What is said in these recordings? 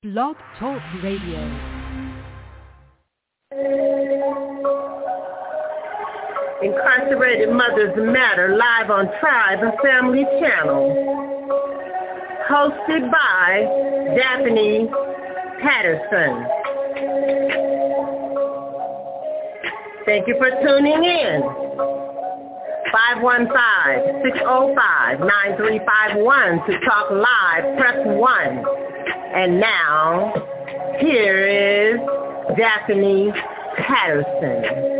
Blog Talk Radio. Incarcerated Mothers Matter, live on Tribe and Family Channel. Hosted by Daphne Patterson. Thank you for tuning in. 515-605-9351 to talk live, press 1. And now, here is Daphne Patterson.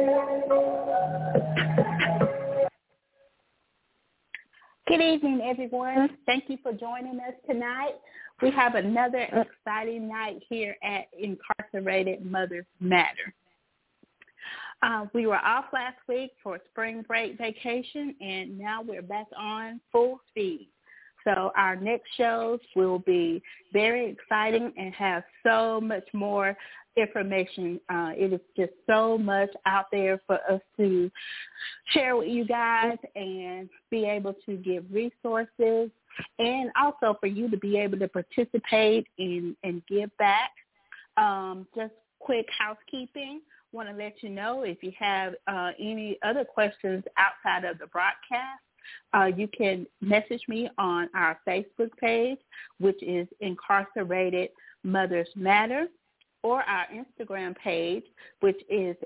Good evening, everyone. Thank you for joining us tonight. We have another exciting night here at Incarcerated Mothers Matter. We were off last week for spring break vacation, and now we're back on full speed. So our next shows will be very exciting and have so much more information. It is just so much out there for us to share with you guys and be able to give resources, and also for you to be able to participate and give back. Just quick housekeeping. Want to let you know if you have any other questions outside of the broadcast, you can message me on our Facebook page, which is Incarcerated Mothers Matter, or our Instagram page, which is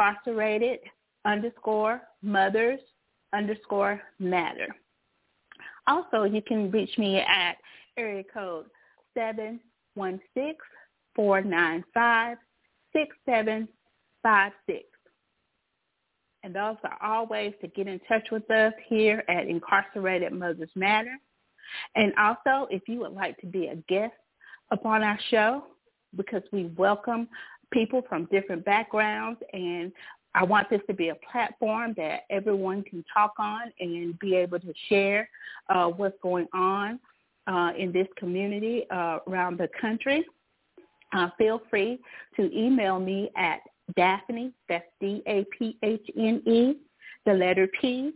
Incarcerated_Mothers_Matter. Also, you can reach me at area code 716-495-6756. And those are all ways to get in touch with us here at Incarcerated Mothers Matter. And also, if you would like to be a guest upon our show, because we welcome people from different backgrounds, and I want this to be a platform that everyone can talk on and be able to share what's going on in this community around the country. Feel free to email me at Daphne, that's Daphne, the letter P,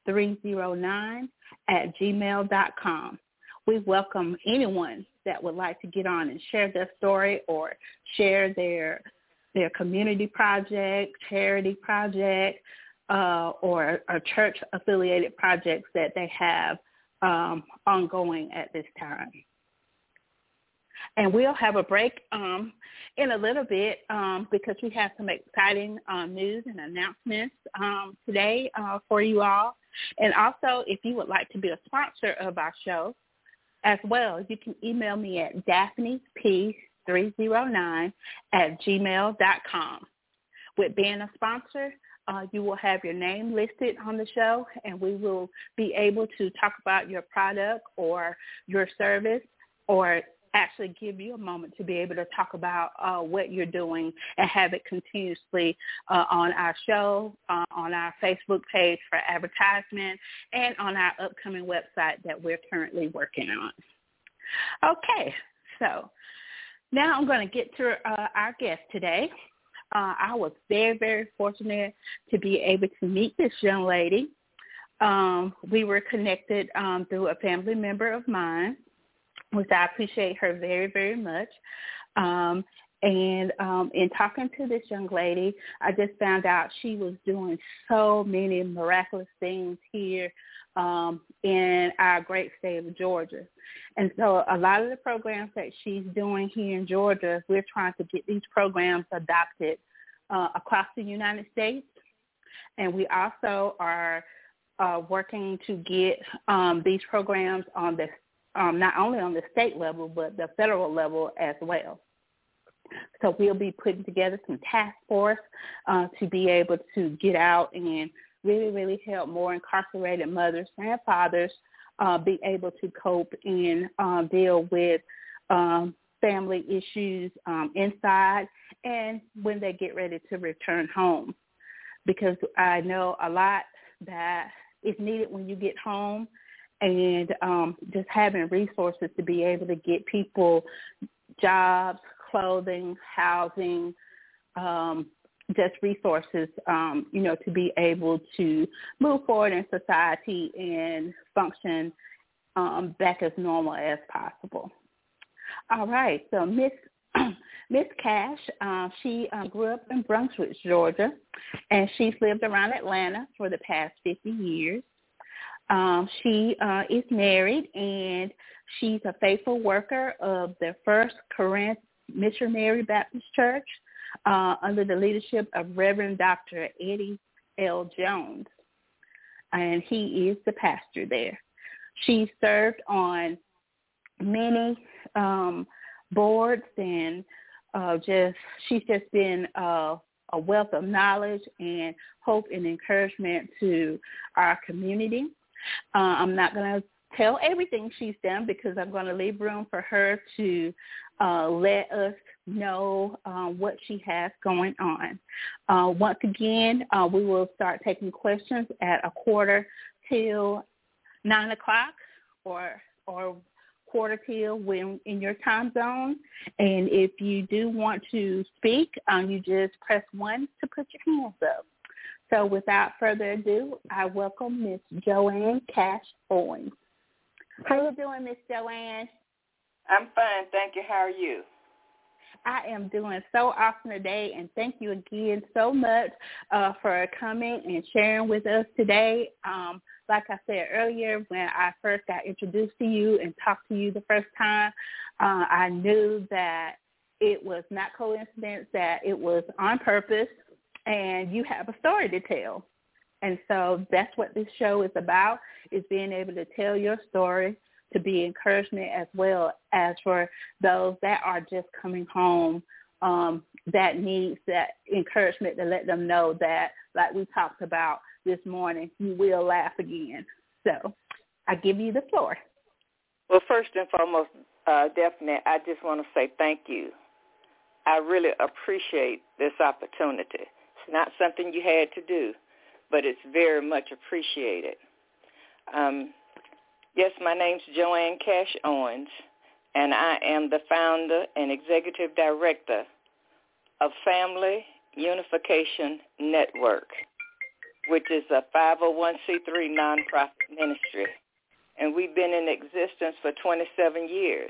309 at gmail.com. We welcome anyone that would like to get on and share their story or share their community project, charity project, or a church-affiliated projects that they have ongoing at this time. And we'll have a break in a little bit because we have some exciting news and announcements today for you all. And also, if you would like to be a sponsor of our show as well, you can email me at DaphneP309 at gmail.com. With being a sponsor, you will have your name listed on the show, and we will be able to talk about your product or your service, or actually give you a moment to be able to talk about what you're doing and have it continuously on our show, on our Facebook page for advertisement, and on our upcoming website that we're currently working on. Okay, so now I'm going to get to our guest today. I was very, very fortunate to be able to meet this young lady. We were connected through a family member of mine, which I appreciate her very, very much. And in talking to this young lady, I just found out she was doing so many miraculous things here in our great state of Georgia. And so a lot of the programs that she's doing here in Georgia, we're trying to get these programs adopted across the United States. And we also are working to get these programs on the not only on the state level, but the federal level as well. So we'll be putting together some task force to be able to get out and really, really help more incarcerated mothers and fathers be able to cope and deal with family issues inside and when they get ready to return home. Because I know a lot that is needed when you get home, and just having resources to be able to get people jobs, clothing, housing, just resources, to be able to move forward in society and function back as normal as possible. All right, so Miss Miss Cash, she grew up in Brunswick, Georgia, and she's lived around Atlanta for the past 50 years. She is married, and she's a faithful worker of the First Corinth Missionary Baptist Church under the leadership of Reverend Dr. Eddie L. Jones, and he is the pastor there. She served on many boards, and she's just been a wealth of knowledge and hope and encouragement to our community. I'm not going to tell everything she's done because I'm going to leave room for her to let us know what she has going on. Once again, we will start taking questions at 8:45 or 8:45 when in your time zone. And if you do want to speak, you just press 1 to put your hands up. So without further ado, I welcome Miss Joanne Cash Owens. How are you doing, Miss Joanne? I'm fine, thank you. How are you? I am doing so awesome today, and thank you again so much for coming and sharing with us today. Like I said earlier, when I first got introduced to you and talked to you the first time, I knew that it was not coincidence, that it was on purpose, and you have a story to tell. And so that's what this show is about, is being able to tell your story, to be encouragement as well as for those that are just coming home that needs that encouragement to let them know that, like we talked about this morning, you will laugh again. So I give you the floor. Well, first and foremost, Daphne, I just want to say thank you. I really appreciate this opportunity. It's not something you had to do, but it's very much appreciated. Yes, my name's Joanne Cash Owens, and I am the founder and executive director of Family Unification Network, which is a 501c3 nonprofit ministry. And we've been in existence for 27 years.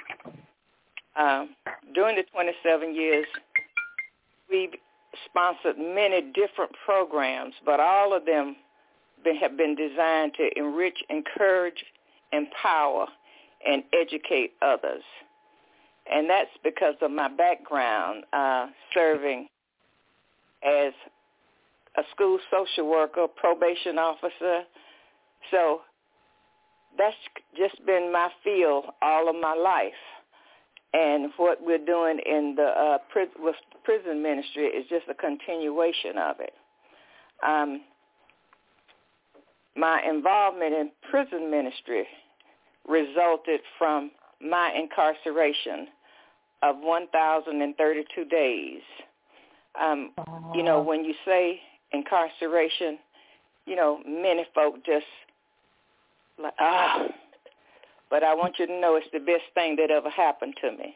During the 27 years, we've sponsored many different programs, but all of them have been designed to enrich, encourage, empower, and educate others. And that's because of my background serving as a school social worker, probation officer. So that's just been my field all of my life. And what we're doing in the prison ministry is just a continuation of it. My involvement in prison ministry resulted from my incarceration of 1,032 days. You know, when you say incarceration, you know, many folk just like, but I want you to know it's the best thing that ever happened to me.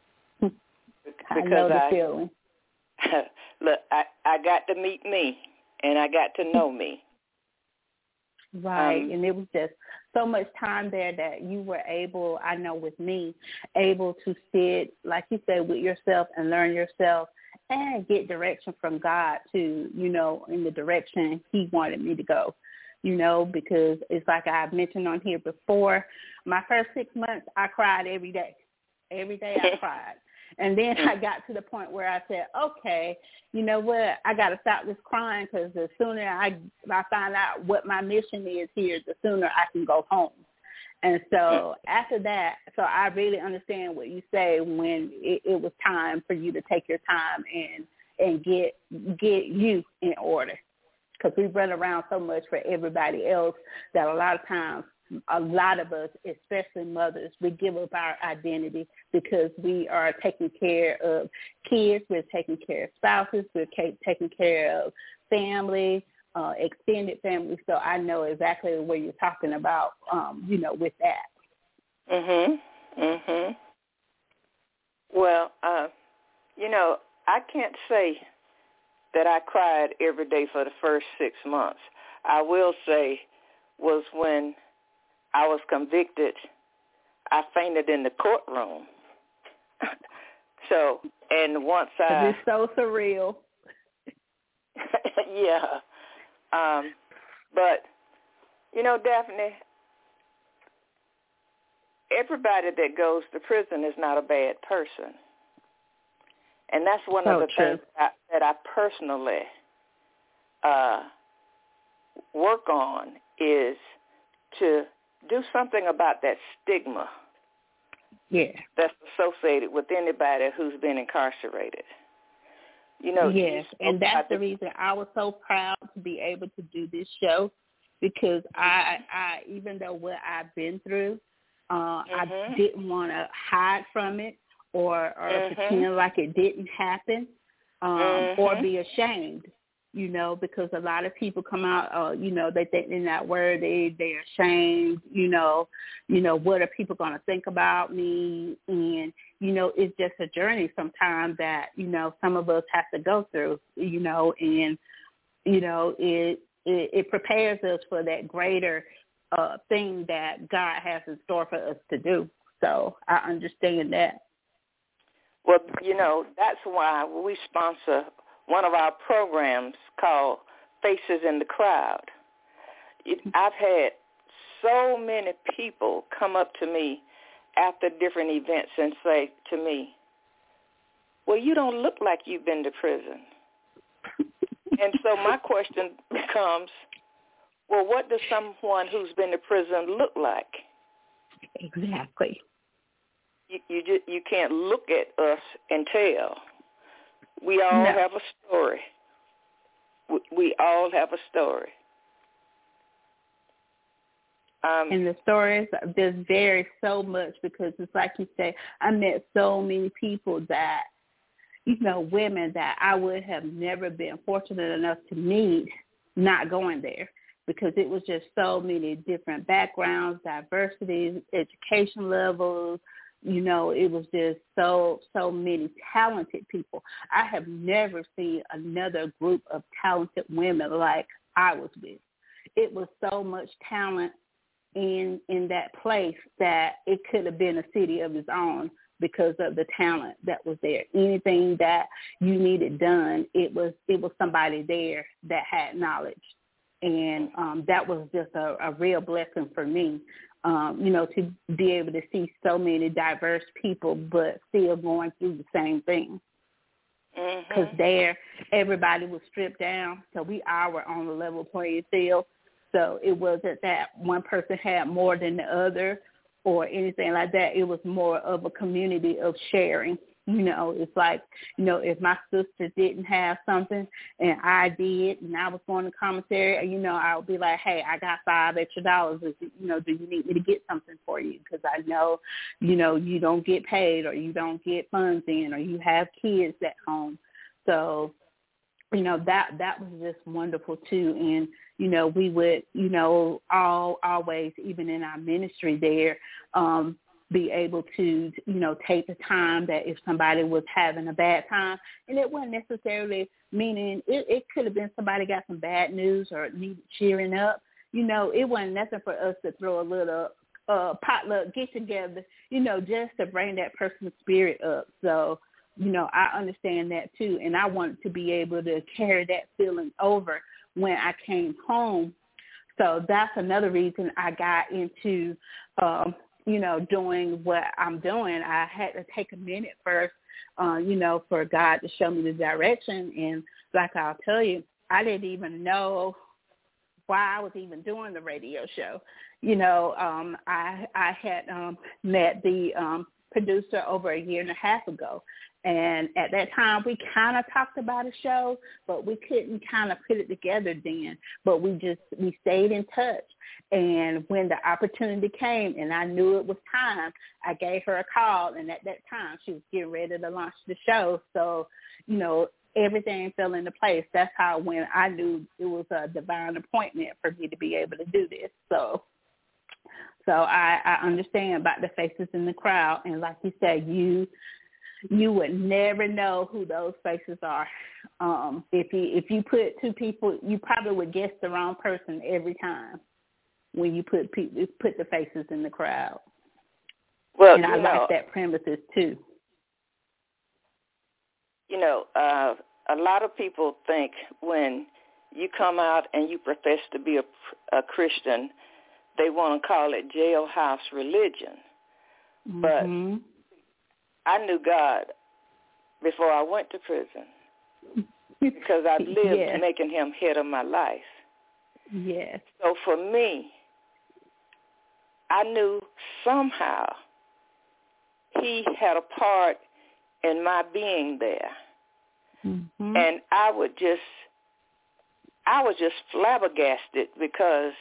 I know the feeling. Look, I got to meet me, and I got to know me. Right, and it was just so much time there that you were able, I know with me, able to sit, like you said, with yourself and learn yourself and get direction from God to, you know, in the direction he wanted me to go, you know, because it's like I've mentioned on here before, my first 6 months, I cried every day. Every day I cried. And then I got to the point where I said, okay, you know what, I got to stop this crying because the sooner I find out what my mission is here, the sooner I can go home. And so after that, so I really understand what you say when it was time for you to take your time and get you in order, because we run around so much for everybody else that a lot of times, a lot of us, especially mothers, we give up our identity because we are taking care of kids, we're taking care of spouses, we're taking care of family, extended family. So I know exactly what you're talking about, you know, with that. Well, you know, I can't say that I cried every day for the first 6 months. I will say was when I was convicted, I fainted in the courtroom. So, and once it's so surreal. Yeah. But, Daphne, everybody that goes to prison is not a bad person. And that's one of the things that I personally work on, is to do something about that stigma that's associated with anybody who's been incarcerated. Yes, and that's the reason I was so proud to be able to do this show, because I even though what I've been through, I didn't want to hide from it or pretend like it didn't happen, or be ashamed, because a lot of people come out, they think they're not worthy, they're ashamed, what are people going to think about me? And, it's just a journey sometimes that, some of us have to go through, and, it prepares us for that greater thing that God has in store for us to do. So I understand that. Well, that's why we sponsor one of our programs called Faces in the Crowd. I've had so many people come up to me after different events and say to me, well, you don't look like you've been to prison. And so my question becomes, well, what does someone who's been to prison look like? Exactly. You can't look at us and tell. We all have a story. We all have a story. And the stories just vary so much, because it's like you say, I met so many people that, women that I would have never been fortunate enough to meet not going there, because it was just so many different backgrounds, diversity, education levels. It was just so many talented people. I have never seen another group of talented women like I was with. It was so much talent in that place that it could have been a city of its own because of the talent that was there. Anything that you needed done, it was somebody there that had knowledge. And that was just a real blessing for me. To be able to see so many diverse people, but still going through the same thing. Because there, everybody was stripped down, so we all were on the level playing field. So it wasn't that one person had more than the other or anything like that. It was more of a community of sharing. It's like, if my sister didn't have something and I did, and I was going to commissary, I would be like, hey, I got $5 extra. Do you need me to get something for you? Because I know, you don't get paid, or you don't get funds in, or you have kids at home. So, that was just wonderful too. And, we would, always, even in our ministry there, be able to, take the time that if somebody was having a bad time, and it wasn't necessarily meaning, it could have been somebody got some bad news or needed cheering up. It wasn't nothing for us to throw a little potluck get together, just to bring that person's spirit up. So, I understand that too. And I wanted to be able to carry that feeling over when I came home. So that's another reason I got into, doing what I'm doing. I had to take a minute first, for God to show me the direction. And like I'll tell you, I didn't even know why I was even doing the radio show. I had met the producer over a year and a half ago. And at that time, we kind of talked about a show, but we couldn't kind of put it together then. But we stayed in touch. And when the opportunity came and I knew it was time, I gave her a call. And at that time, she was getting ready to launch the show. So, everything fell into place. That's how when I knew it was a divine appointment for me to be able to do this. So I understand about the faces in the crowd. And like you said, you would never know who those faces are. If you put two people, you probably would guess the wrong person every time when you put the faces in the crowd. Well, and I like that premises too. a lot of people think when you come out and you profess to be a Christian, they want to call it jailhouse religion. Mm-hmm. But I knew God before I went to prison because I lived making him head of my life. Yes. So for me, I knew somehow he had a part in my being there. Mm-hmm. And I was just flabbergasted because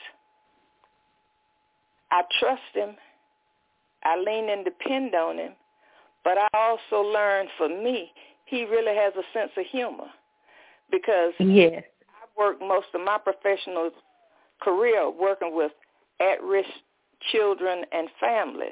I trust him, I lean and depend on him, but I also learned for me, he really has a sense of humor because yes. I worked most of my professional career working with at-risk children and families.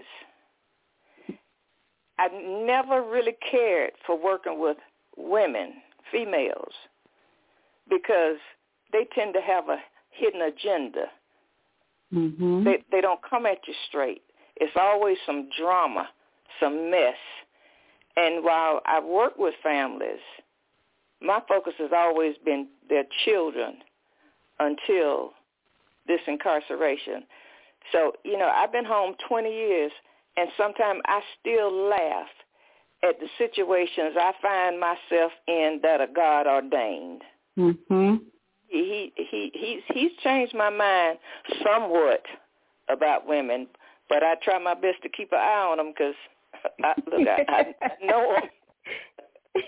I never really cared for working with women, females, because they tend to have a hidden agenda. Mm-hmm. They don't come at you straight. It's always some drama, some mess. And while I've worked with families, my focus has always been their children until this incarceration. So, I've been home 20 years, and sometimes I still laugh at the situations I find myself in that are God ordained. Mm-hmm. He's changed my mind somewhat about women, but I try my best to keep an eye on them because, I know them.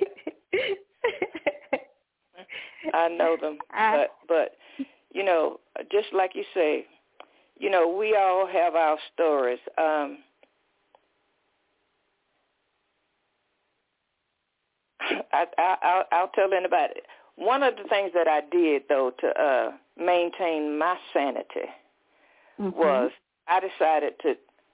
I know them, but just like you say, we all have our stories. I'll tell anybody. One of the things that I did, though, to maintain my sanity was I decided to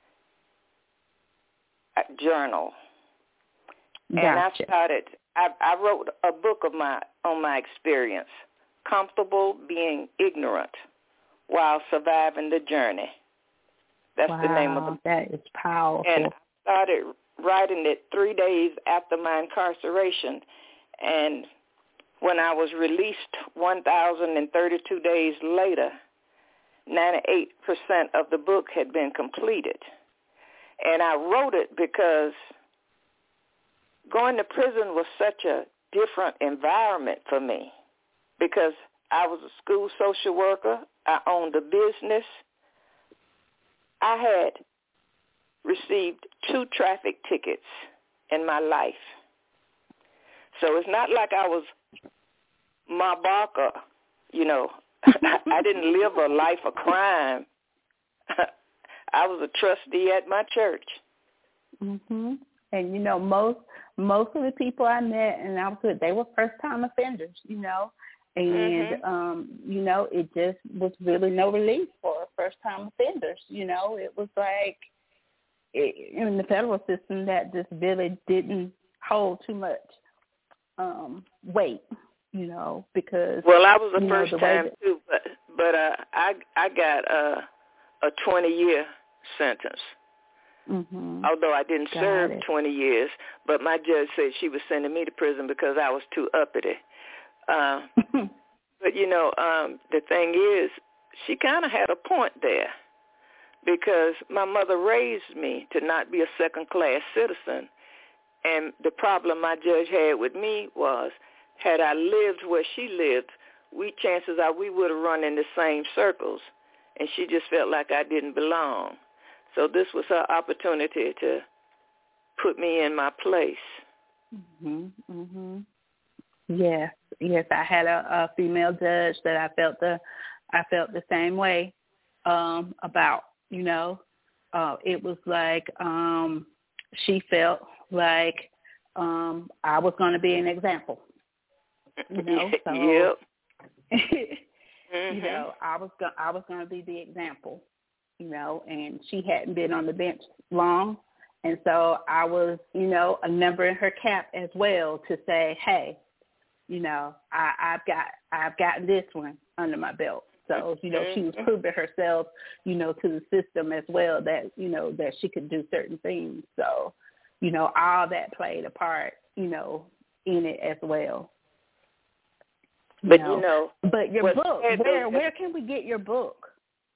journal. Gotcha. And I wrote a book on my experience, Comfortable Being Ignorant While Surviving the Journey. That's the name of the book. That is powerful. And I started writing it 3 days after my incarceration. And when I was released 1,032 days later, 98% of the book had been completed. And I wrote it because going to prison was such a different environment for me because I was a school social worker. I owned a business. I had received 2 traffic tickets in my life. So it's not like I was Ma Barker, I didn't live a life of crime. I was a trustee at my church. Mhm. And most of the people I met and I was with, they were first time offenders, and it just was really no relief for first time offenders. It was like in the federal system that just really didn't hold too much weight. Because I was the first time too, but I got a 20-year sentence. Mm-hmm. Although I didn't serve 20 years, but my judge said she was sending me to prison because I was too uppity. But the thing is, she kind of had a point there because my mother raised me to not be a second-class citizen, and the problem my judge had with me was, had I lived where she lived, chances are we would have run in the same circles, and she just felt like I didn't belong. So this was her opportunity to put me in my place. Mhm. Mhm. Yes. I had a female judge that I felt the same way about. It was like she felt like I was going to be an example. So yep. I was going to be the example. And she hadn't been on the bench long, and so I was, a number in her cap as well to say, hey, I've gotten this one under my belt. So, she was proving herself, to the system as well that, that she could do certain things. So, all that played a part, in it as well. But but your book, where can we get your book?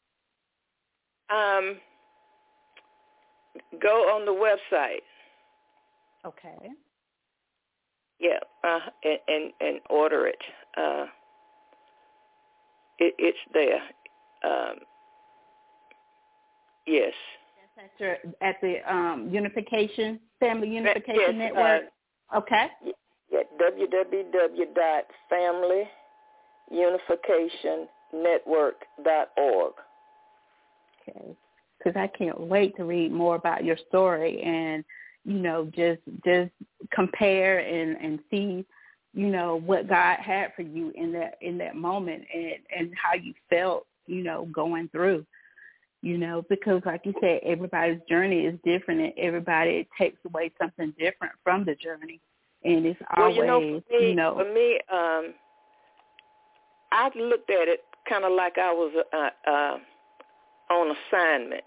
Go on the website. Okay. Yeah, and order it. It's there. Yes. That's at the Family Unification Network. Okay. Yeah, www.familyunificationnetwork.org. Okay. Because I can't wait to read more about your story and, just compare and see, what God had for you in that moment and how you felt, going through. Because like you said, everybody's journey is different and everybody takes away something different from the journey. And it's always, for me, I looked at it kind of like I was on assignment.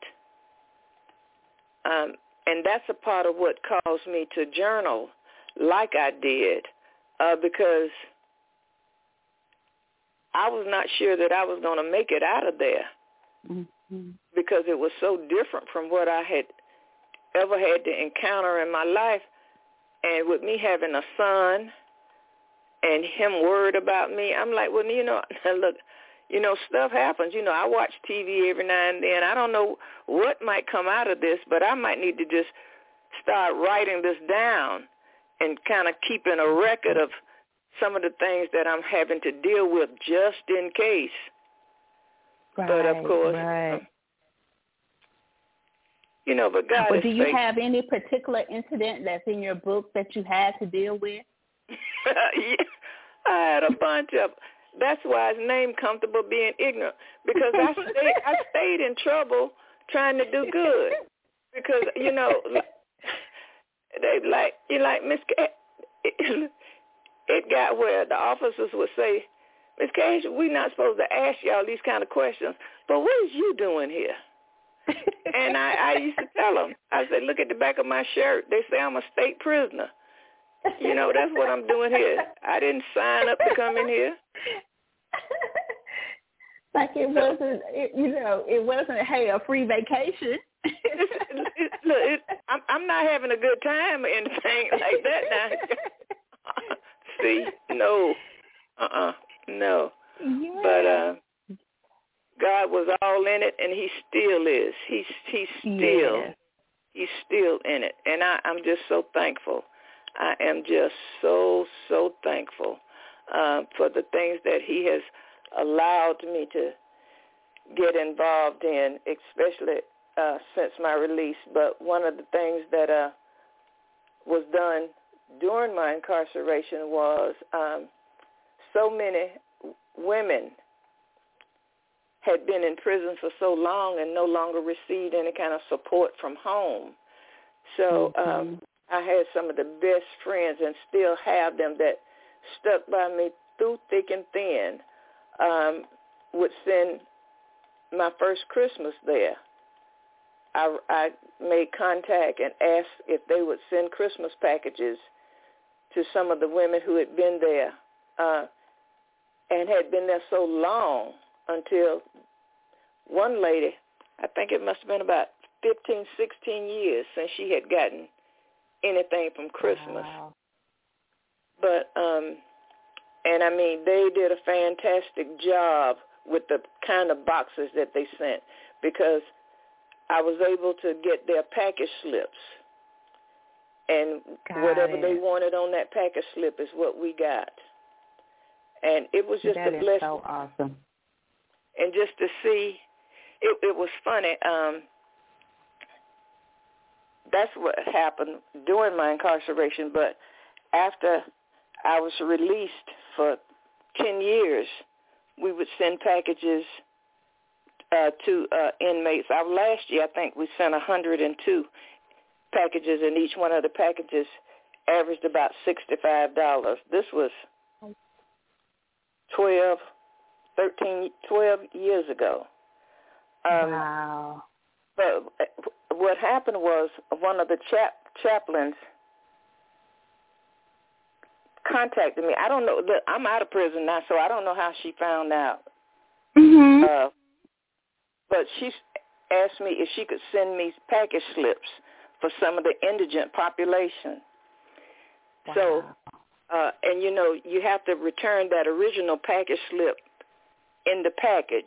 And that's a part of what caused me to journal like I did, because I was not sure that I was going to make it out of there. Mm-hmm. Because it was so different from what I had ever had to encounter in my life. And with me having a son and him worried about me, I'm like, well, look, stuff happens. I watch TV every now and then. I don't know what might come out of this, but I might need to just start writing this down and kind of keeping a record of some of the things that I'm having to deal with just in case. Right, but of course, right. But God Well, is do you faithful. have any particular incident that's in your book that you had to deal with? Yeah, I had a bunch of. That's why it's named Comfortable Being Ignorant, because I stayed in trouble trying to do good, because they like Miss K. It got where the officers would say, Miss Cage, we're not supposed to ask y'all these kind of questions, but what is you doing here? And I used to tell them, I said, look at the back of my shirt. They say I'm a state prisoner. That's what I'm doing here. I didn't sign up to come in here. Like it wasn't, hey, a free vacation. Look, I'm not having a good time or anything like that now. See, no. No. Yeah. But God was all in it, and he still is. He's still in it. And I'm just so thankful. I am just so thankful for the things that he has allowed me to get involved in, especially since my release. But one of the things that was done during my incarceration was so many women had been in prison for so long and no longer received any kind of support from home. So I had some of the best friends and still have them that stuck by me through thick and thin, would send my first Christmas there. I made contact and asked if they would send Christmas packages to some of the women who had been there and had been there so long, until one lady, I think it must have been about 15, 16 years since she had gotten anything from Christmas. Wow. But, and I mean, they did a fantastic job with the kind of boxes that they sent, because I was able to get their package slips. And whatever they wanted on that package slip is what we got. And it was just a blessing. That is so awesome. And just to see, it was funny. That's what happened during my incarceration. But after I was released for 10 years, we would send packages to inmates. Our last year, I think we sent 102 packages, and each one of the packages averaged about $65. This was 12 years ago. Wow. But what happened was one of the chaplains contacted me. I don't know. Look, I'm out of prison now, so I don't know how she found out. Mhm. But she asked me if she could send me package slips for some of the indigent population. Wow. So, and you have to return that original package slip in the package.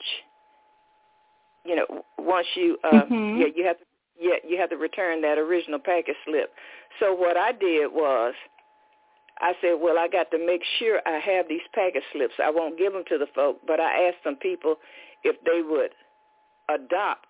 Once you, you have to return that original package slip. So what I did was, I said, well, I got to make sure I have these package slips. I won't give them to the folk, but I asked some people if they would adopt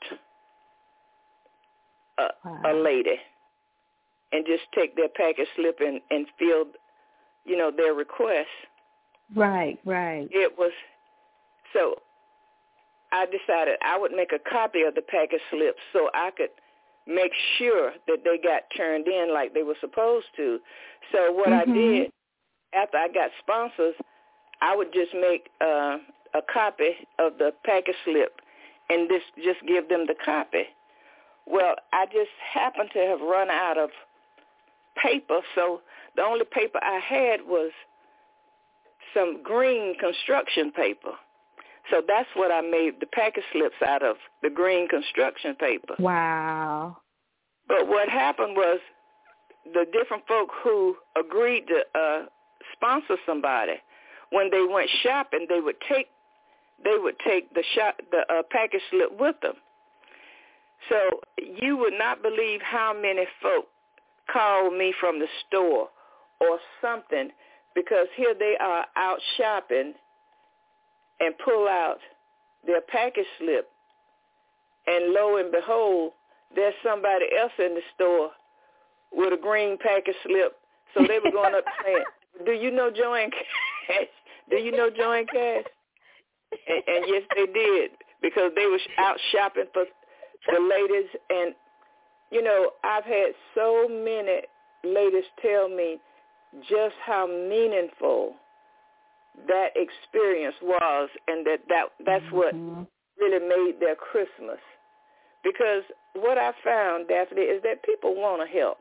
a lady and just take their package slip and fill, their request. Right. It was, so I decided I would make a copy of the package slips so I could make sure that they got turned in like they were supposed to. So what I did, after I got sponsors, I would just make a copy of the package slip and just give them the copy. Well, I just happened to have run out of paper, so the only paper I had was some green construction paper. So that's what I made the package slips out of, the green construction paper. Wow. But what happened was the different folk who agreed to sponsor somebody, when they went shopping, they would take the package slip with them. So you would not believe how many folk called me from the store or something, because here they are out shopping and pull out their package slip, and lo and behold, there's somebody else in the store with a green package slip. So they were going up saying, do you know Joanne Cash? Do you know Joanne Cash? And yes, they did, because they were out shopping for the ladies. And, I've had so many ladies tell me just how meaningful that experience was, and that's what really made their Christmas. Because what I found, Daphne, is that people want to help.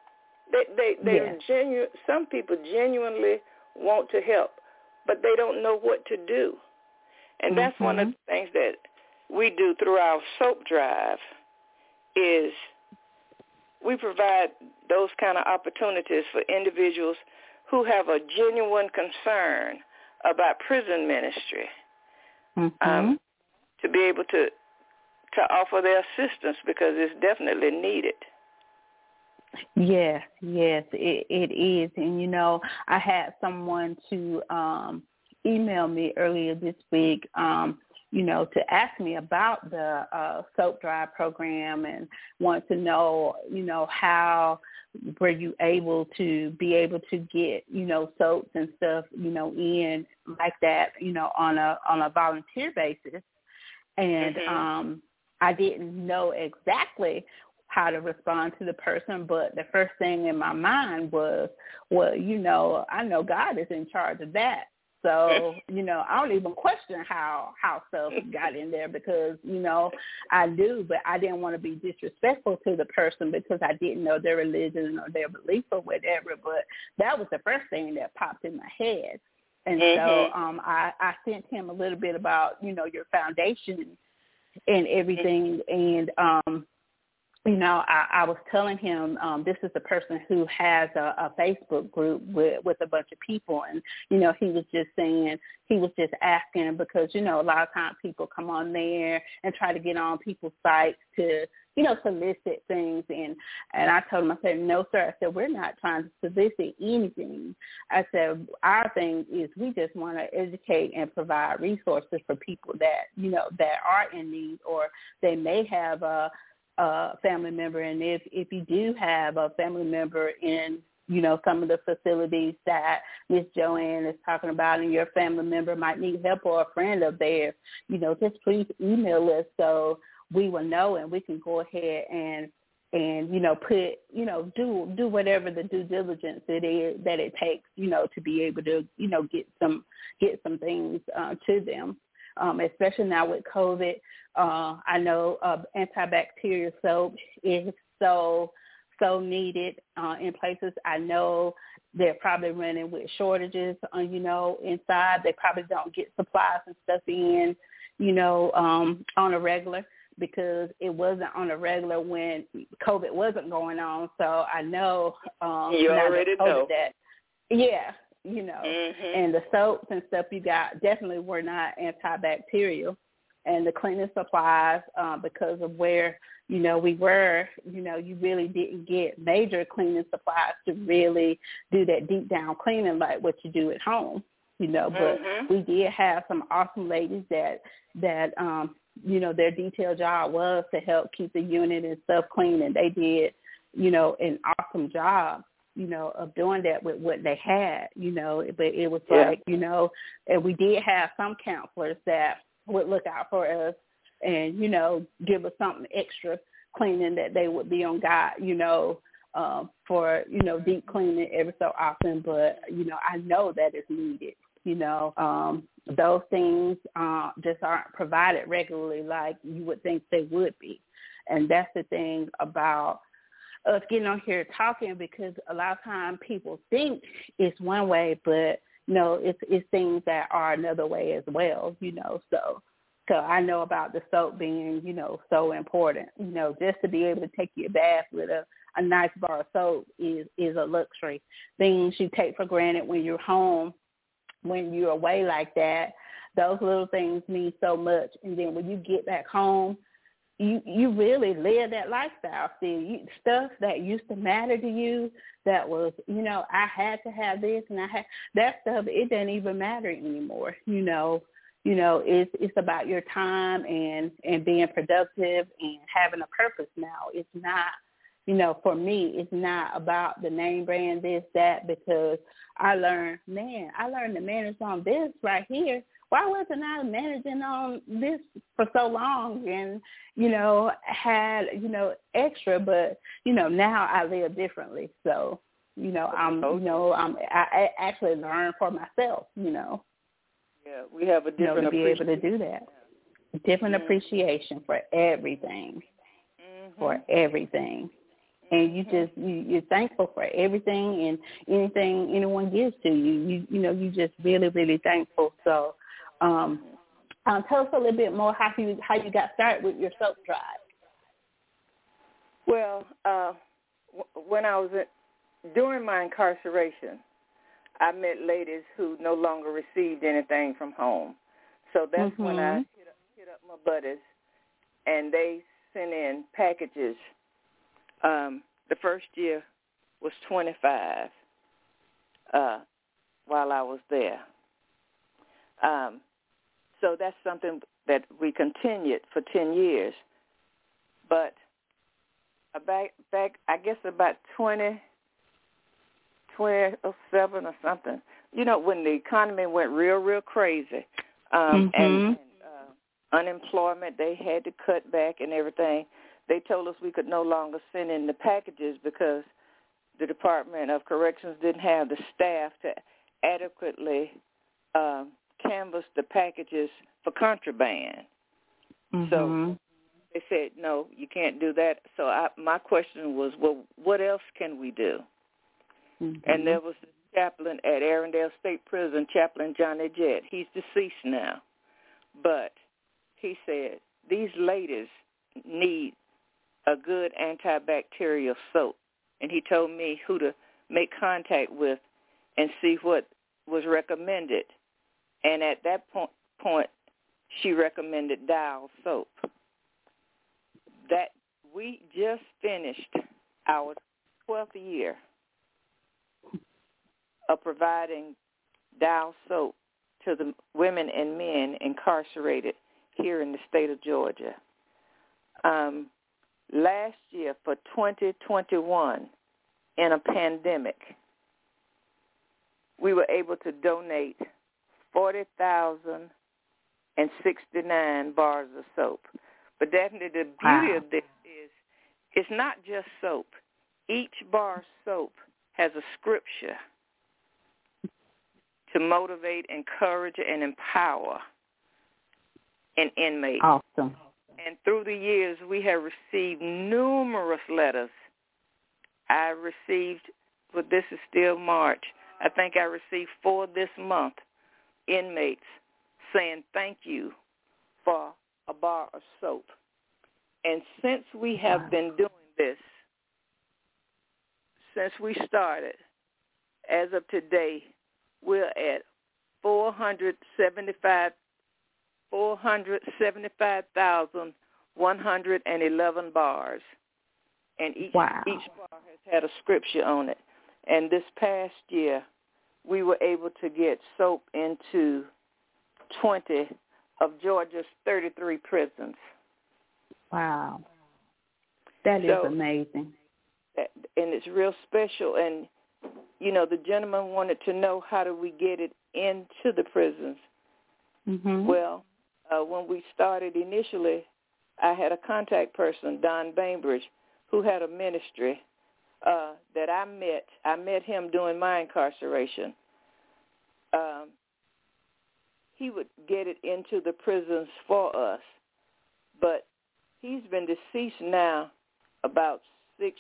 Some people genuinely want to help, but they don't know what to do. And that's one of the things that we do through our soap drive, is we provide those kind of opportunities for individuals who have a genuine concern about prison ministry, to be able to offer their assistance, because it's definitely needed. Yes, it is. And, I had someone to email me earlier this week, to ask me about the soap drive program, and want to know, how were you able to get, soaps and stuff, in like that, on a volunteer basis. And I didn't know exactly how to respond to the person, but the first thing in my mind was, well, I know God is in charge of that. So, I don't even question how stuff got in there, because, I do, but I didn't want to be disrespectful to the person because I didn't know their religion or their belief or whatever. But that was the first thing that popped in my head. And so I sent him a little bit about, your foundation and everything. And, I was telling him this is the person who has a Facebook group with a bunch of people. And, he was just asking because, a lot of times people come on there and try to get on people's sites to, solicit things. And I told him, I said, no, sir. I said, we're not trying to solicit anything. I said, our thing is we just want to educate and provide resources for people that, that are in need, or they may have a family member. And if you do have a family member in, some of the facilities that Ms. Joanne is talking about, and your family member might need help, or a friend of theirs, just please email us so we will know, and we can go ahead and do whatever the due diligence it is that it takes, to be able to, get some things to them. Especially now with COVID, I know antibacterial soap is so needed in places. I know they're probably running with shortages, inside. They probably don't get supplies and stuff in, on a regular, because it wasn't on a regular when COVID wasn't going on. So I know you already know that. Yeah, and the soaps and stuff you got definitely were not antibacterial. And the cleaning supplies, because of where, we were, you really didn't get major cleaning supplies to really do that deep down cleaning like what you do at home, But we did have some awesome ladies that their detailed job was to help keep the unit and stuff clean. And they did, an awesome job, of doing that with what they had, but it was like, and we did have some counselors that would look out for us and, give us something extra cleaning that they would be on guard, for, deep cleaning every so often. But, I know that is needed, those things just aren't provided regularly like you would think they would be. And that's the thing about us getting on here talking, because a lot of times people think it's one way, but no, it's things that are another way as well, So I know about the soap being, so important. Just to be able to take your bath with a nice bar of soap is a luxury. Things you take for granted when you're home, when you're away like that, those little things mean so much. And then when you get back home, you really live that lifestyle still. Stuff that used to matter to you, that was, I had to have this and I had that stuff, it doesn't even matter anymore, it's about your time and being productive and having a purpose now. It's not, for me, it's not about the name brand, this, that, because I learned to manage on this right here. Why wasn't I managing on this for so long and, had, extra, but, now I live differently. So, I actually learned for myself, Yeah, we have a different to be able to do that. Different appreciation for everything, for everything. And you're thankful for everything and anything anyone gives to you. You just really, really thankful. So, tell us a little bit more how you got started with your soap drive. Well, when I was during my incarceration, I met ladies who no longer received anything from home. So that's when I hit up my buddies, and they sent in packages. The first year was $25 while I was there. So that's something that we continued for 10 years. But back I guess about 2007 or something, when the economy went real crazy, and unemployment, they had to cut back and everything. They told us we could no longer send in the packages because the Department of Corrections didn't have the staff to adequately canvass the packages for contraband. So they said, no, you can't do that. So my question was, well, what else can we do? And there was the chaplain at Arendelle State Prison, Chaplain Johnny Jett. He's deceased now. But he said, these ladies need a good antibacterial soap. And he told me who to make contact with and see what was recommended. And at that point, she recommended Dial soap. That we just finished our 12th year of providing Dial soap to the women and men incarcerated here in the state of Georgia. Last year, for 2021, in a pandemic, we were able to donate 40,069 bars of soap. But definitely the beauty of this is it's not just soap. Each bar of soap has a scripture to motivate, encourage, and empower an inmate. Awesome. And through the years, we have received numerous letters. I received but this is still March. I think I received 4 this month, inmates saying thank you for a bar of soap. And since we have been doing this, since we started, as of today, we're at 475,111 bars. And each bar has had a scripture on it. And this past year, we were able to get soap into 20 of Georgia's 33 prisons. Wow. That is amazing. And it's real special. And, you know, the gentleman wanted to know how do we get it into the prisons. Mm-hmm. Well, when we started initially, I had a contact person, Don Bainbridge, who had a ministry that I met. I met him during my incarceration. He would get it into the prisons for us. But he's been deceased now about 6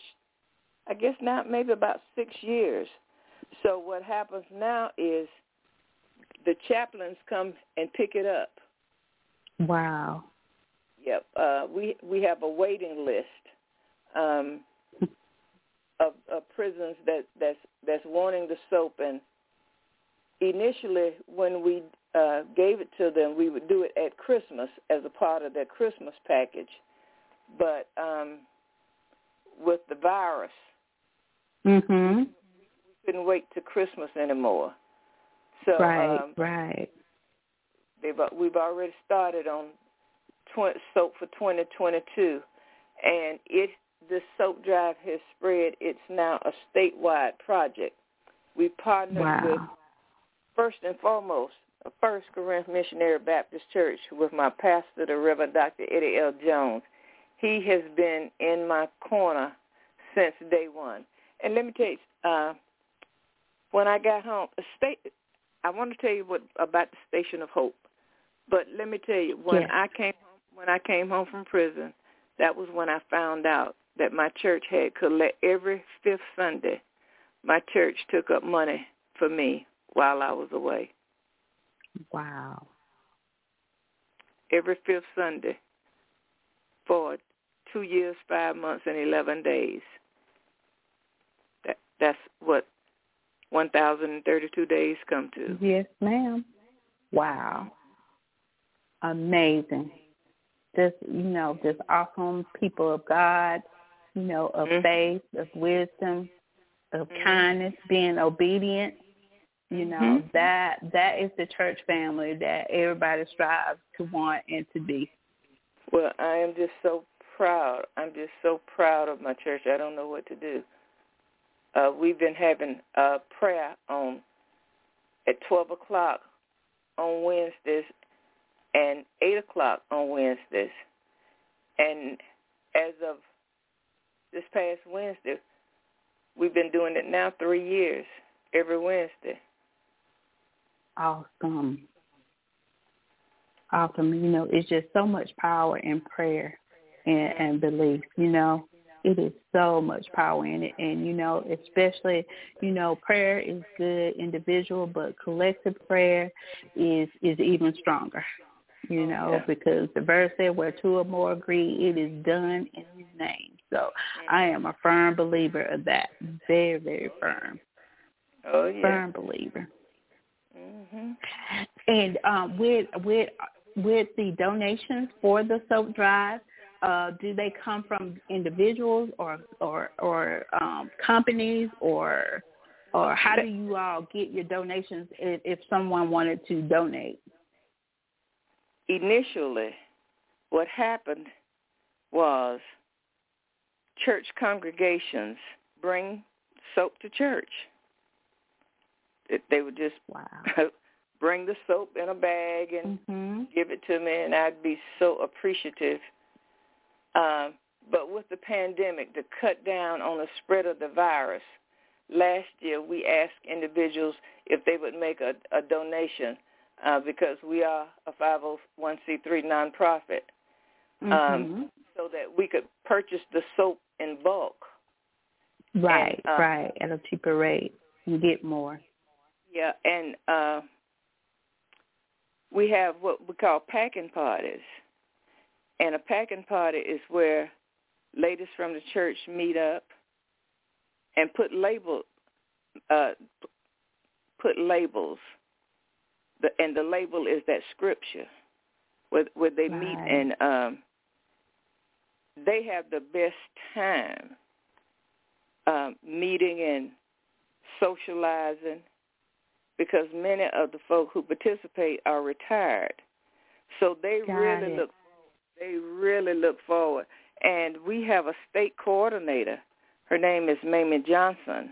years. So what happens now is the chaplains come and pick it up. Wow. Yep. We have a waiting list of prisons that's wanting the soap. And initially, when we gave it to them, we would do it at Christmas as a part of their Christmas package. But with the virus, we couldn't wait to Christmas anymore. So right. We've already started on soap for 2022, and this soap drive has spread. It's now a statewide project. We partnered with, first and foremost, First Corinth Missionary Baptist Church with my pastor, the Reverend Dr. Eddie L. Jones. He has been in my corner since day one. And let me tell you, when I got home, I want to tell you about the Station of Hope. But let me tell you, when I came home from prison, that was when I found out that my church had every 5th Sunday. My church took up money for me while I was away. Wow. Every 5th Sunday for 2 years, 5 months, and 11 days. That's what 1,032 days come to. Yes, ma'am. Wow. Amazing. Just awesome people of God, of faith, of wisdom, of kindness, being obedient. That is the church family that everybody strives to want and to be. Well, I am just so proud. I'm just so proud of my church. I don't know what to do. We've been having prayer at 12 o'clock on Wednesdays and 8 o'clock on Wednesdays. And as of this past Wednesday, we've been doing it now 3 years, every Wednesday. Awesome. It's just so much power in prayer and belief, It is so much power in it. And, especially, prayer is good individual, but collective prayer is even stronger, because the verse said where 2 or more agree, it is done in his name. So I am a firm believer of that. Very, very firm. Oh, yeah. Firm believer. Mm-hmm. And with the donations for the soap drive, do they come from individuals or companies or how do you all get your donations if someone wanted to donate? Initially, what happened was church congregations bring soap to church. They would just bring the soap in a bag and give it to me, and I'd be so appreciative. But with the pandemic, to cut down on the spread of the virus, last year we asked individuals if they would make a donation because we are a 501c3 nonprofit, so that we could purchase the soap in bulk Right, right, at a cheaper rate. You get more. Yeah, and we have what we call packing parties. And a packing party is where ladies from the church meet up and put labels. And the label is that scripture where they meet, and they have the best time meeting and socializing, because many of the folk who participate are retired, so they really look forward. And we have a state coordinator. Her name is Mamie Johnson.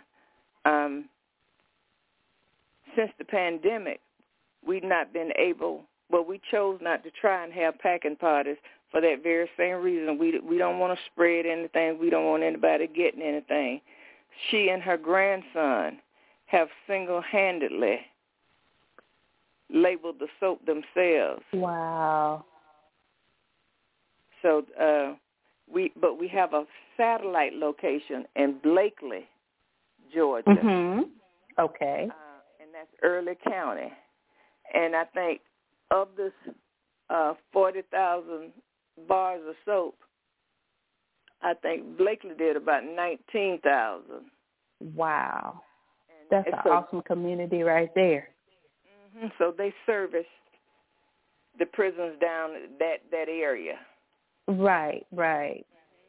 Since the pandemic, we've not been able. Well, we chose not to try and have packing parties for that very same reason. We don't want to spread anything. We don't want anybody getting anything. She and her grandson have single-handedly labeled the soap themselves. Wow. So we have a satellite location in Blakely, Georgia. Mm-hmm. Okay. And that's Early County. And I think of this 40,000 bars of soap, I think Blakely did about 19,000. Wow. That's an awesome community right there. Mm-hmm. So they service the prisons down that area. Right, right.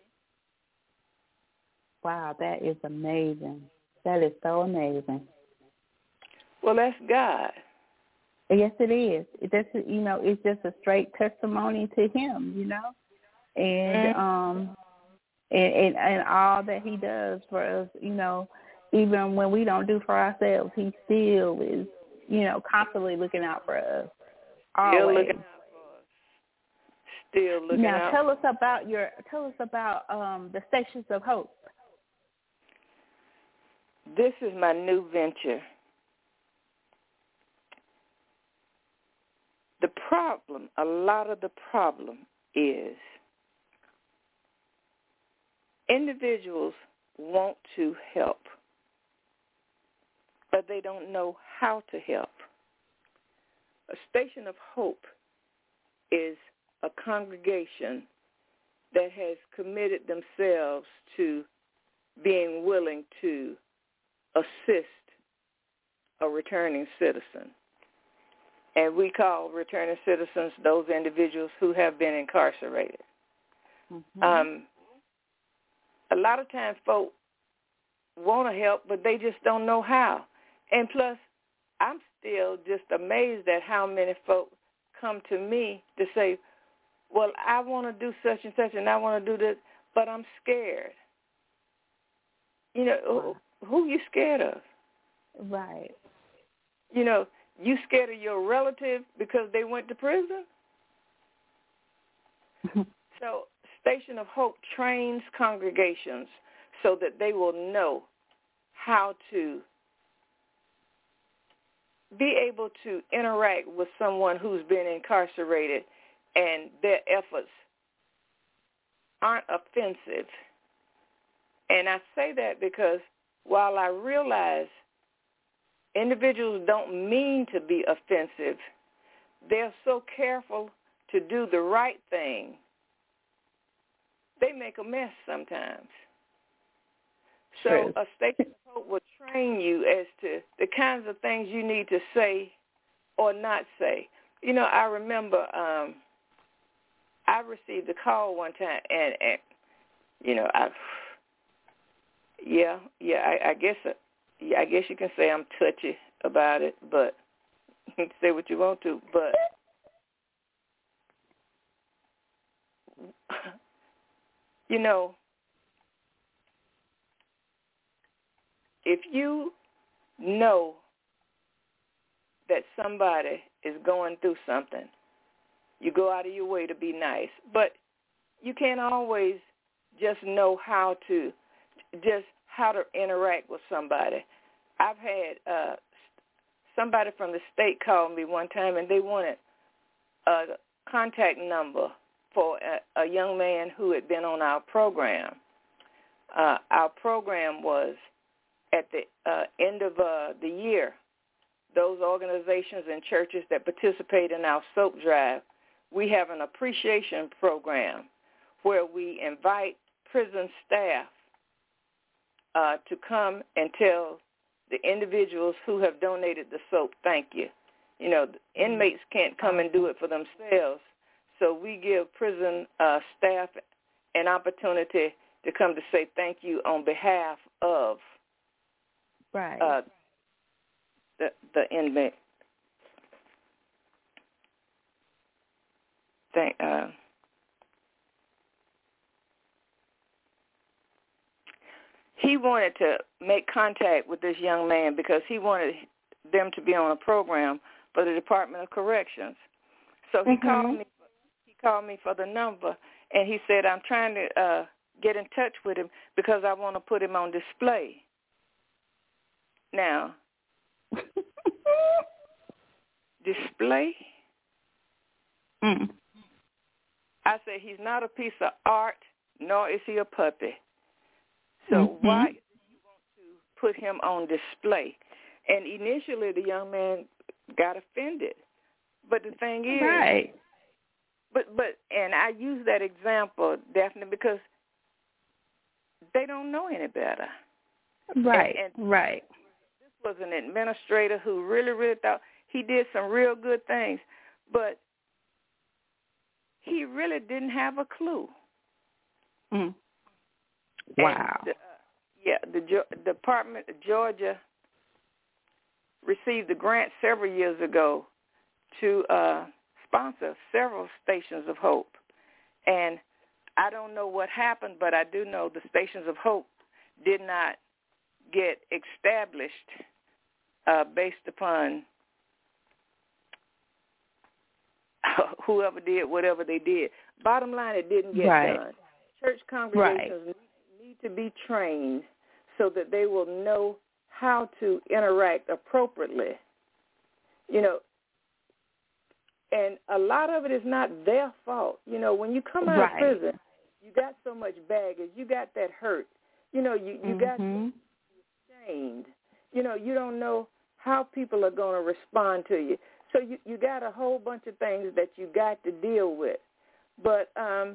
Wow, that is amazing. That is so amazing. Well, that's God. Yes, it is. It's just a straight testimony to Him, and and all that He does for us, even when we don't do for ourselves, He still is, constantly looking out for us. Always. Still looking out for us. Still looking out. Now, tell us about the Stations of Hope. This is my new venture. A lot of the problem is individuals want to help, but they don't know how to help. A Station of Hope is a congregation that has committed themselves to being willing to assist a returning citizen. And we call returning citizens those individuals who have been incarcerated. Mm-hmm. A lot of times folk want to help, but they just don't know how. And plus, I'm still just amazed at how many folk come to me to say, well, I want to do such and such, and I want to do this, but I'm scared. Who you scared of? Right. You scared of your relative because they went to prison? So Station of Hope trains congregations so that they will know how to be able to interact with someone who's been incarcerated and their efforts aren't offensive. And I say that because while I realize individuals don't mean to be offensive, they're so careful to do the right thing, they make a mess sometimes. So a Station of Hope will train you as to the kinds of things you need to say or not say. I remember I received a call one time, and I guess you can say I'm touchy about it, but you can say what you want to. But if you know that somebody is going through something, you go out of your way to be nice. But you can't always just know how to interact with somebody. I've had somebody from the state call me one time, and they wanted a contact number for a young man who had been on our program. our program was at the end of the year, those organizations and churches that participate in our soap drive, we have an appreciation program where we invite prison staff to come and tell the individuals who have donated the soap, thank you. You know, the inmates can't come and do it for themselves, so we give prison staff an opportunity to come to say thank you on behalf of the inmate. He wanted to make contact with this young man because he wanted them to be on a program for the Department of Corrections. So he called me. He called me for the number, and he said, "I'm trying to get in touch with him because I want to put him on display." Now, display? I said he's not a piece of art, nor is he a puppy. So why do you want to put him on display? And initially the young man got offended. But the thing is, but and I use that example, Daphne, because they don't know any better. Right. This was an administrator who really, really thought he did some real good things, but he really didn't have a clue. Wow. And the Department of Georgia received a grant several years ago to sponsor several Stations of Hope. And I don't know what happened, but I do know the Stations of Hope did not get established based upon whoever did whatever they did. Bottom line, it didn't get done. Church congregations need to be trained so that they will know how to interact appropriately. You know, and a lot of it is not their fault. You know, when you come out of prison, you got so much baggage, you got that hurt. You know, you got shamed. You know, you don't know how people are going to respond to you. So you got a whole bunch of things that you got to deal with. But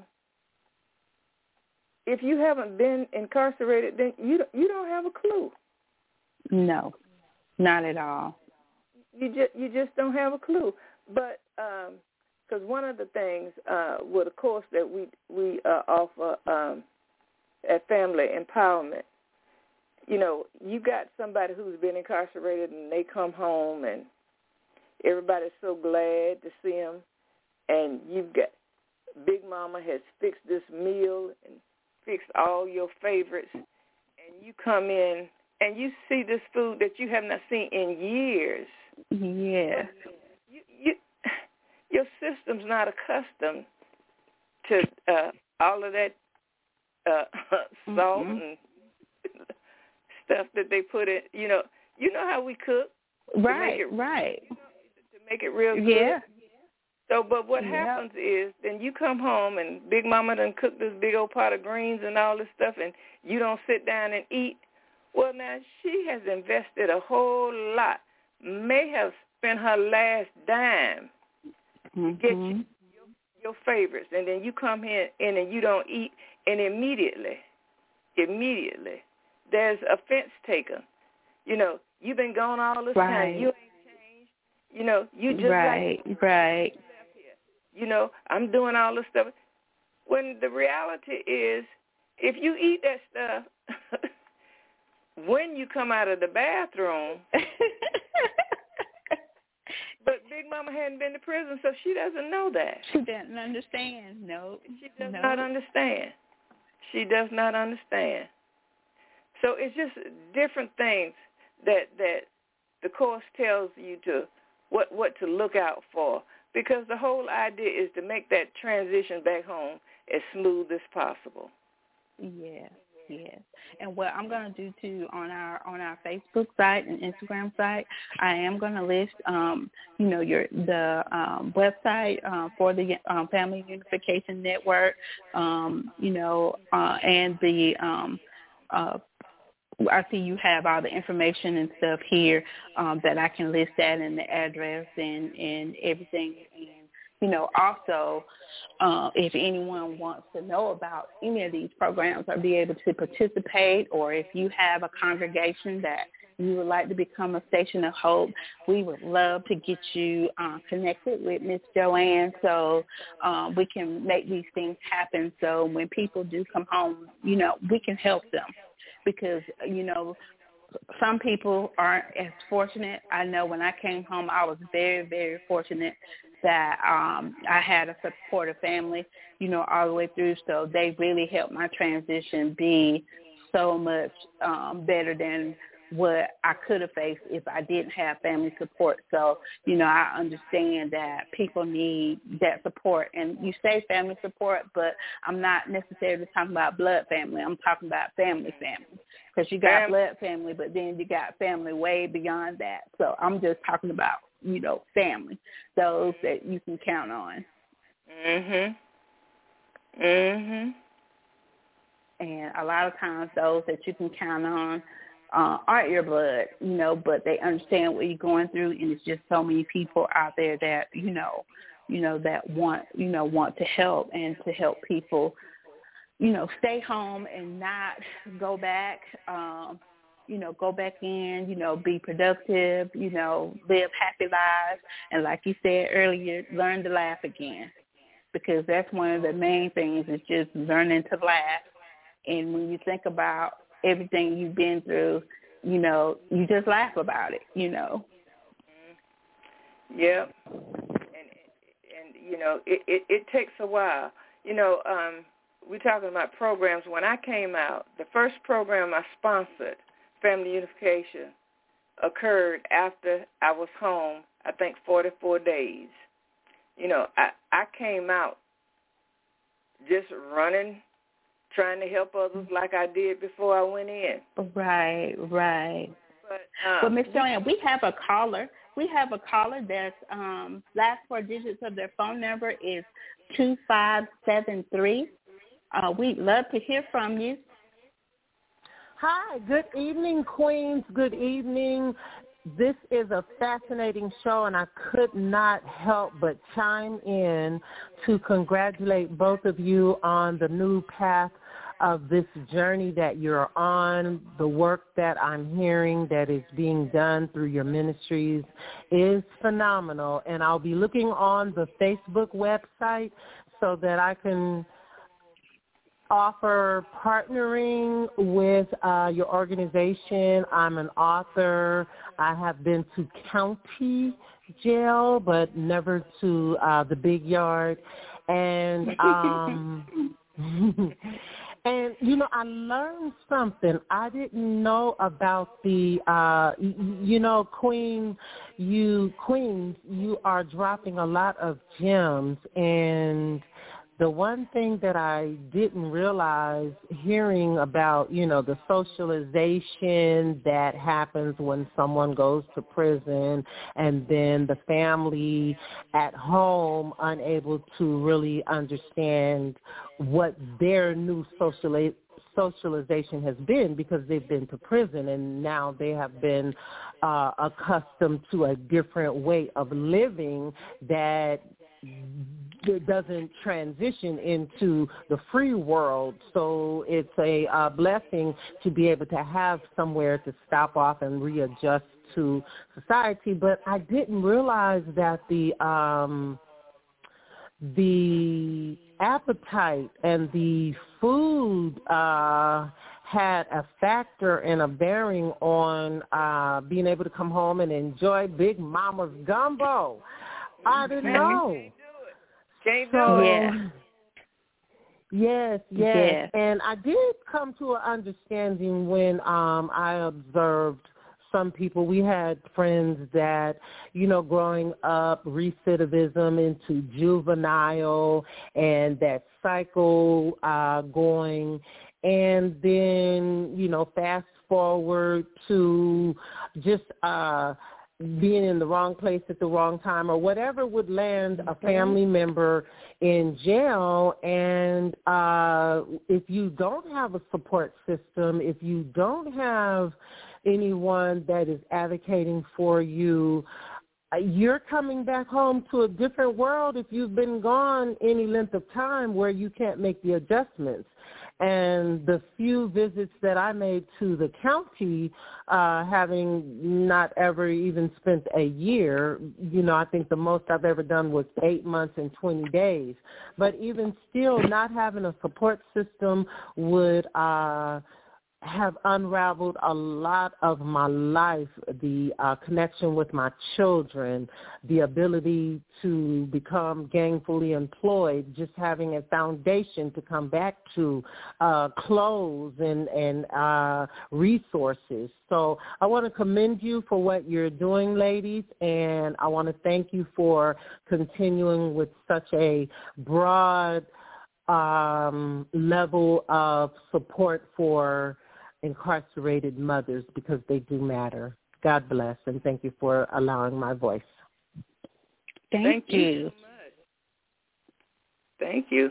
if you haven't been incarcerated, then you don't have a clue. No, not at all. You just don't have a clue. But because one of the things with a course that we offer at Family Empowerment, you know, you got somebody who's been incarcerated and they come home and everybody's so glad to see them, and you've got Big Mama has fixed this meal and fixed all your favorites, and you come in and you see this food that you have not seen in years. Yeah. Your system's not accustomed to all of that salt and stuff that they put in. You know how we cook. Right. To make it real good. Yeah. So, but what happens is, then you come home and Big Mama done cooked this big old pot of greens and all this stuff, and you don't sit down and eat. Well, now she has invested a whole lot, may have spent her last dime to get your favorites, and then you come in and you don't eat, and immediately, there's offense taken. You know, you've been gone all this time. You ain't changed. You know, you just right. You know, I'm doing all this stuff. When the reality is, if you eat that stuff when you come out of the bathroom, but Big Mama hadn't been to prison, so she doesn't know that. She doesn't understand. No. She does not understand. She does not understand. So it's just different things that the course tells you to what to look out for, because the whole idea is to make that transition back home as smooth as possible. Yes. And what I'm going to do too on our Facebook site and Instagram site, I am going to list the website for the Family Unification Network, and the I see you have all the information and stuff here that I can list that and the address and everything. And, also if anyone wants to know about any of these programs or be able to participate, or if you have a congregation that you would like to become a Station of Hope, we would love to get you connected with Miss Joanne so we can make these things happen. So when people do come home, we can help them because, some people aren't as fortunate. I know when I came home, I was very, very fortunate that I had a supportive family, all the way through. So they really helped my transition be so much better than what I could have faced if I didn't have family support. So, I understand that people need that support. And you say family support, but I'm not necessarily talking about blood family. I'm talking about family. Because you got blood family, but then you got family way beyond that. So I'm just talking about, family, those that you can count on. And a lot of times those that you can count on aren't your blood, but they understand what you're going through, and it's just so many people out there that, that want to help and to help people, stay home and not go back, go back in, be productive, live happy lives. And like you said earlier, learn to laugh again, because that's one of the main things is just learning to laugh. And when you think about everything you've been through, you just laugh about it, Yep. And it takes a while. We're talking about programs. When I came out, the first program I sponsored, Family Unification, occurred after I was home, I think 44 days. I came out just running, trying to help others like I did before I went in. Right. But Ms. Joanne, we have a caller. That's last four digits of their phone number is 2573. We'd love to hear from you. Hi, good evening, Queens. Good evening. This is a fascinating show, and I could not help but chime in to congratulate both of you on the new path of this journey that you're on. The work that I'm hearing that is being done through your ministries is phenomenal, and I'll be looking on the Facebook website so that I can offer partnering with your organization. I'm an author. I have been to county jail, but never to the big yard. And and, I learned something. I didn't know about the, Queens, you are dropping a lot of gems. And the one thing that I didn't realize hearing about, the socialization that happens when someone goes to prison and then the family at home unable to really understand what their new socialization has been because they've been to prison and now they have been accustomed to a different way of living that doesn't transition into the free world. So it's a blessing to be able to have somewhere to stop off and readjust to society. But I didn't realize that the appetite and the food had a factor and a bearing on being able to come home and enjoy Big Mama's gumbo. I didn't know. Can't do it. Yes. And I did come to an understanding when I observed some people. We had friends that, growing up, recidivism into juvenile and that cycle going. And then, fast forward to just being in the wrong place at the wrong time, or whatever would land a family member in jail. And if you don't have a support system, if you don't have anyone that is advocating for you, you're coming back home to a different world if you've been gone any length of time where you can't make the adjustments. And the few visits that I made to the county, having not ever even spent a year, I think the most I've ever done was 8 months and 20 days. But even still, not having a support system would have unraveled a lot of my life, the connection with my children, the ability to become gainfully employed, just having a foundation to come back to, clothes and resources. So I want to commend you for what you're doing, ladies, and I want to thank you for continuing with such a broad level of support for incarcerated mothers, because they do matter. God bless, and thank you for allowing my voice. Thank you so much. Thank you.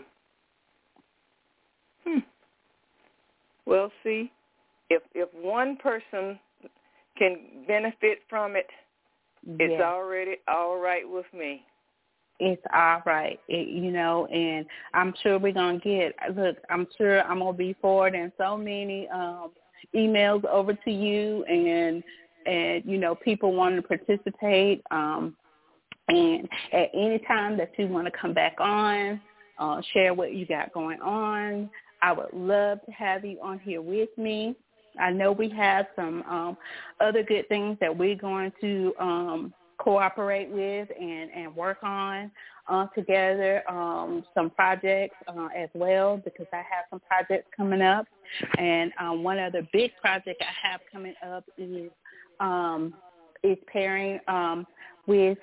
Well, see, if one person can benefit from it, it's already all right with me. It's all right, and I'm sure we're going to I'm sure I'm going to be forwarding so many emails over to you and people want to participate. And at any time that you want to come back on, share what you got going on, I would love to have you on here with me. I know we have some other good things that we're going to cooperate with and work on together, some projects as well, because I have some projects coming up. And one other big project I have coming up is pairing with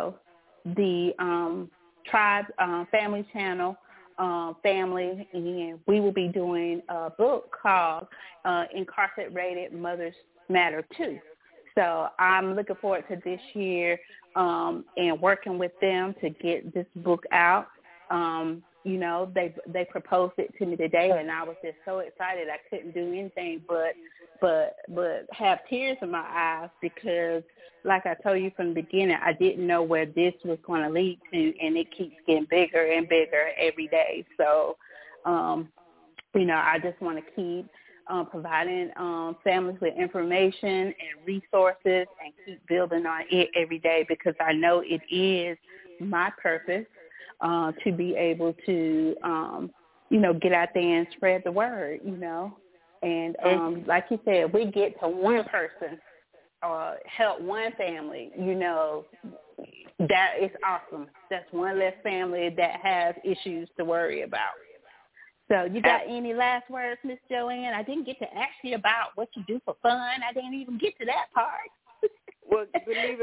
the Tribe Family Channel family, and we will be doing a book called Incarcerated Mothers Matter Too. So I'm looking forward to this year and working with them to get this book out. They proposed it to me today, and I was just so excited I couldn't do anything but have tears in my eyes, because, like I told you from the beginning, I didn't know where this was going to lead to, and it keeps getting bigger and bigger every day. So, I just want to keep providing families with information and resources and keep building on it every day, because I know it is my purpose to be able to, get out there and spread the word, And like you said, we get to one person or help one family, that is awesome. That's one less family that has issues to worry about. So you got any last words, Miss Joanne? I didn't get to ask you about what you do for fun. I didn't even get to that part. Well, believe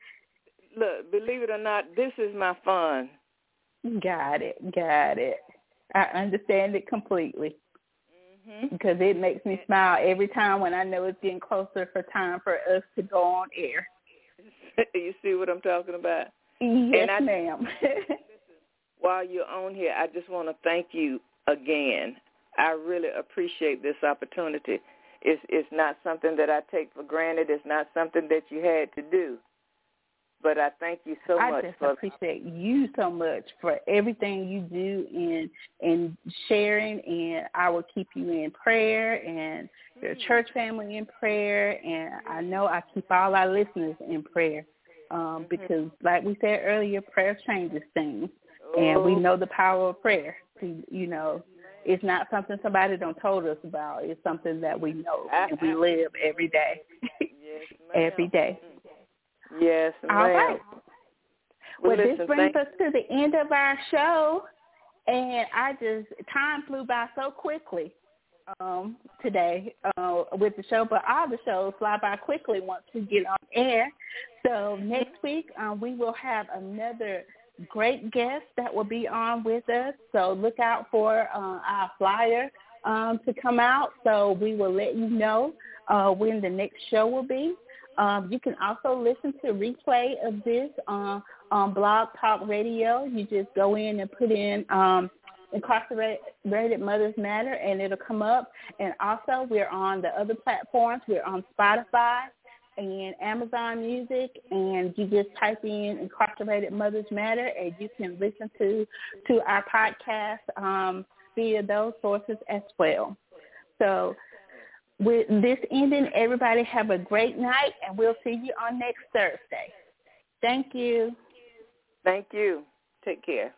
it or not, this is my fun. Got it. I understand it completely. Because it makes me smile every time when I know it's getting closer for time for us to go on air. You see what I'm talking about? Yes, ma'am. While you're on here, I just want to thank you again. I really appreciate this opportunity. It's not something that I take for granted. It's not something that you had to do. But I thank you so much. I just appreciate you so much for everything you do in sharing, and I will keep you in prayer and your church family in prayer, and I know I keep all our listeners in prayer because, like we said earlier, prayer changes things, and we know the power of prayer. It's not something somebody done told us about. It's something that we know and we live every day. Yes, every day. Yes, ma'am. All right. Well, listen, this brings us to the end of our show, and time flew by so quickly today with the show, but all the shows fly by quickly once we get on air. So next week we will have another great guest that will be on with us, so look out for our flyer to come out, so we will let you know when the next show will be. You can also listen to a replay of this on Blog Talk Radio. You just go in and put in Incarcerated Mothers Matter, and it'll come up. And also, we're on the other platforms. We're on Spotify and Amazon Music, and you just type in Incarcerated Mothers Matter, and you can listen to our podcast via those sources as well. So with this ending, everybody have a great night, and we'll see you on next Thursday. Thank you. Thank you. Take care.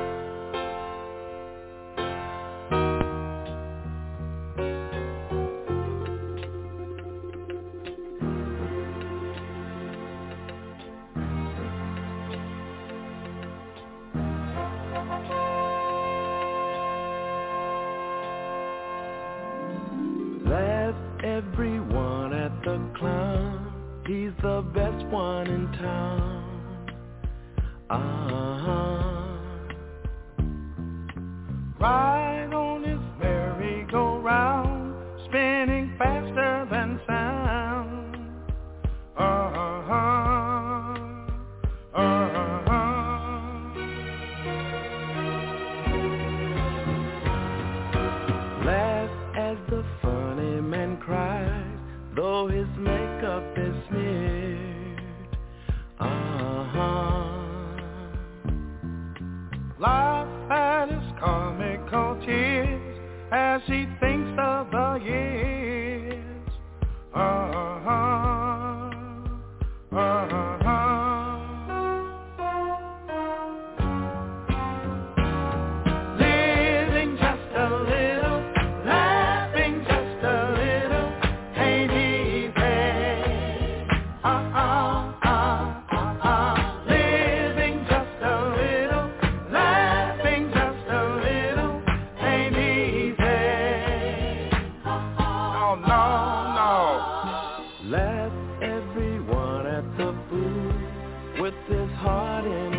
Everyone at the clown, he's the best one in town. Ride on his merry-go-round, spinning faster than sound. Laugh as the funny man cries, though his makeup is smeared. Laugh at his comical tears as he thinks of the years. Living just a little, laughing just a little, ain't easy. Living just a little, laughing just a little, ain't easy. Oh no, no. Laugh everyone at the booth with his heart in